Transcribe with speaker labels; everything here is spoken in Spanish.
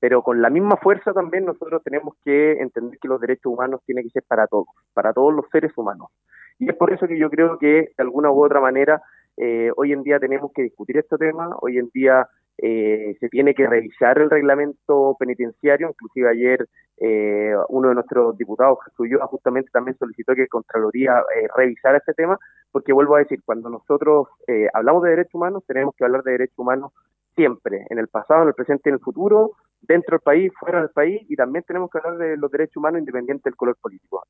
Speaker 1: pero con la misma fuerza también nosotros tenemos que entender que los derechos humanos tienen que ser para todos los seres humanos. Y es por eso que yo creo que de alguna u otra manera hoy en día tenemos que discutir este tema, hoy en día se tiene que revisar el reglamento penitenciario, inclusive ayer uno de nuestros diputados, Jesús Ulloa, justamente también solicitó que Contraloría revisara este tema, porque vuelvo a decir, cuando nosotros hablamos de derechos humanos, tenemos que hablar de derechos humanos siempre, en el pasado, en el presente y en el futuro, dentro del país, fuera del país, y también tenemos que hablar de los derechos humanos independientes del color político.